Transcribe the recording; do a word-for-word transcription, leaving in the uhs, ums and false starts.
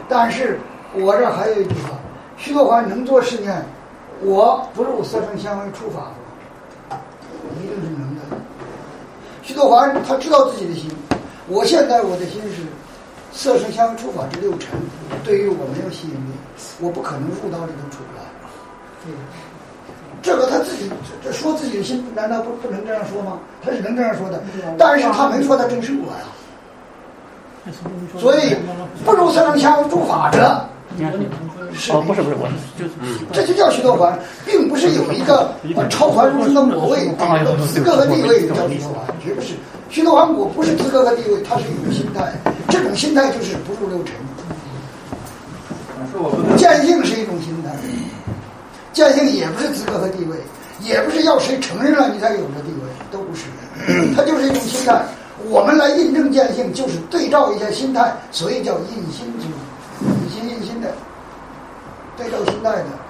但是我这还有一句话，徐德环能做实验，我不入色声香味触法不，一定是能的。徐德环他知道自己的心，我现在我的心是色声香味触法这六尘，对于我没有吸引力，我不可能入到里头出不来。嗯，这个他自己这说自己的心，难道不不能这样说吗？他是能这样说的，但是他没说他真是我呀。所以不入色声香味触法者， 哦，不是不是，我就这就叫徐德环，并不是有一个呃超凡入圣的果位，资格和地位叫徐德环，绝不是。徐德环果不是资格和地位，它是一种心态，这种心态就是不入六尘。见性是一种心态，见性也不是资格和地位，也不是要谁承认了你才有的地位，都不是，它就是一种心态。我们来印证见性，就是对照一下心态，所以叫印心之，印心印心的，对照心态的。